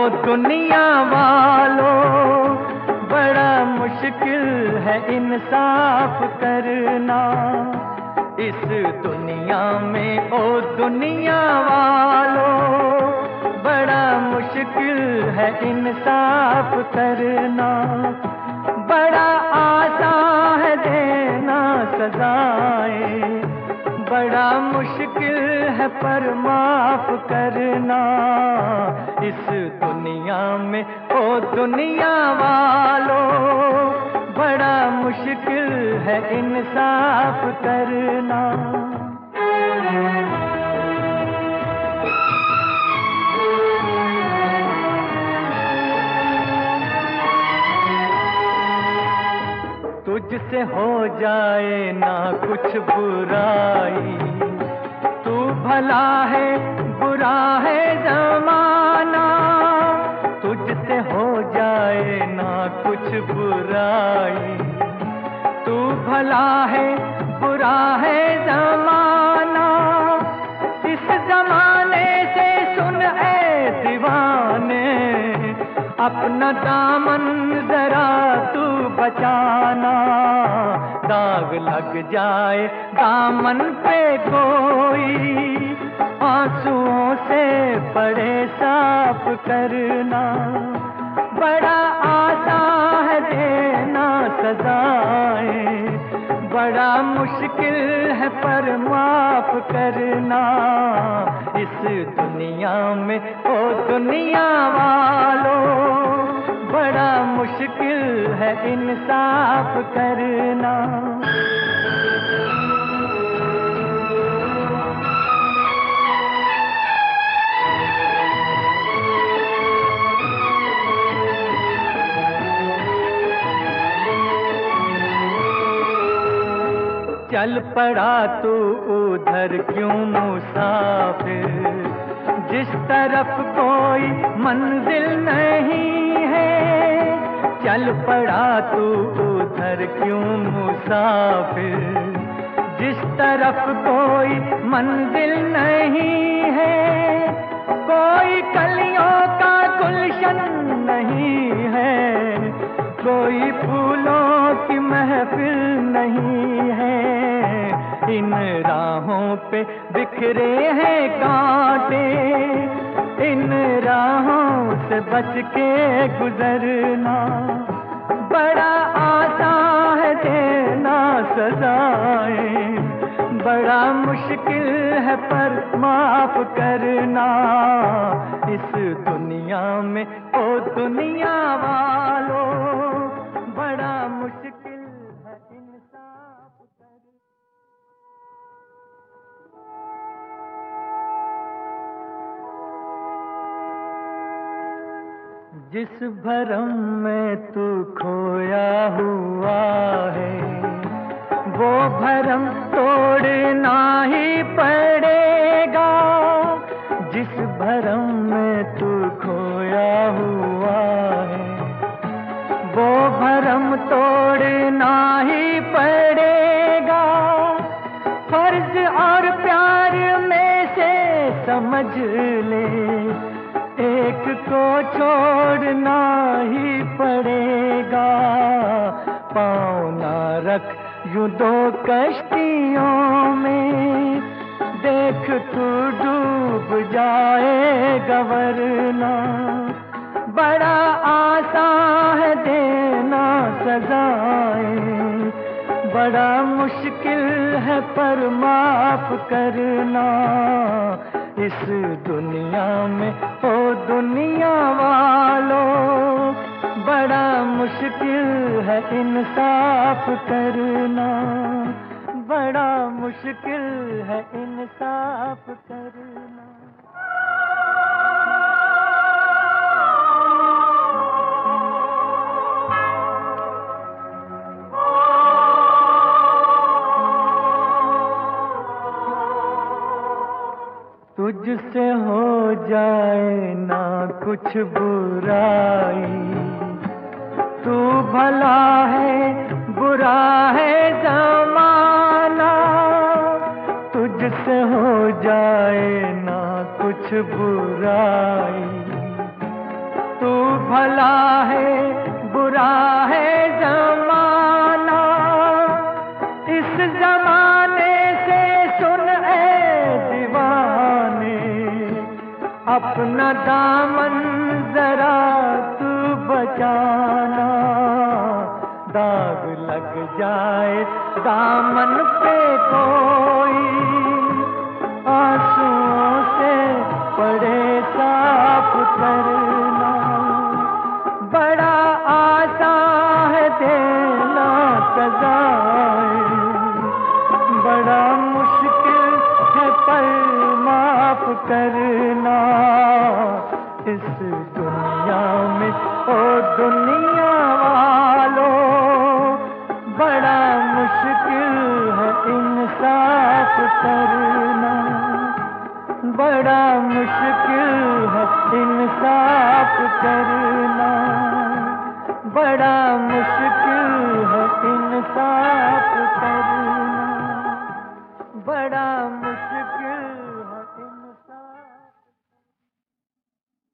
दुनिया वालों, बड़ा मुश्किल है इंसाफ करना इस दुनिया में। ओ दुनिया वालों, बड़ा मुश्किल है इंसाफ करना। बड़ा आसान है देना सजाएं, बड़ा मुश्किल है पर माफ करना इस दुनिया में। ओ दुनिया वालों, बड़ा मुश्किल है इंसाफ करना। तुझसे हो जाए ना कुछ बुराई, तू भला है बुरा है जमाना। तुझसे हो जाए ना कुछ बुराई, तू भला है बुरा है जमाना। इस जमाने से सुन ए दीवाने, अपना दामन जरा तू बचाना। दाग लग जाए दामन पे कोई, आंसुओं से पड़े साफ करना। बड़ा आसान है देना सजाएं, बड़ा मुश्किल है पर माफ करना इस दुनिया में। ओ दुनिया वालों, बड़ा मुश्किल है इंसाफ करना। चल पड़ा तू उधर क्यों मुसाफिर, जिस तरफ कोई मंजिल नहीं है। चल पड़ा तू उधर क्यों मुसाफिर, जिस तरफ कोई मंजिल नहीं है। कोई कलियों का गुलशन नहीं है, कोई फूलों की महफिल नहीं है। इन राहों पे बिखरे हैं कांटे, इन राहों से बच के गुजरना। बड़ा आसान है देना सजाएं, बड़ा मुश्किल है पर माफ करना इस दुनिया में। ओ दुनिया वालों, बड़ा मुश्किल है इंसाफ करना। जिस भरम में तू खोया हुआ है, वो भरम तोड़ना ही पड़ेगा। जिस भरम में तू खोया हुआ है, वो भरम तोड़ना ही पड़ेगा। फर्ज और प्यार में से समझ ले, एक को छोड़ना ही पड़ेगा। पाँव ना रख यूं दो कश्तियों में, देख तू डूब जाएगा वरना। बड़ा आसान है देना सजाएं, बड़ा मुश्किल है पर माफ करना इस दुनिया में। ओ दुनिया वालों, बड़ा मुश्किल है इंसाफ करना, बड़ा मुश्किल है इंसाफ करना। तुझसे हो जाए ना कुछ बुराई, तू भला है बुरा है जमाना। तुझसे हो जाए ना कुछ बुराई, भला है बुरा है जमाना, इस जमाने से सुन ए दीवाने, अपना दामन जरा तू बचाना। दाग लग जाए दामन पे कोई, आंसुओं से पड़े साफ करना। बड़ा आसान है देना सजाए, बड़ा मुश्किल है पर माफ करना। इस दुनिया में ओ दुनिया वालों, बड़ा मुश्किल है इंसाफ करना, बड़ा मुश्किल है इंसाफ करना, बड़ा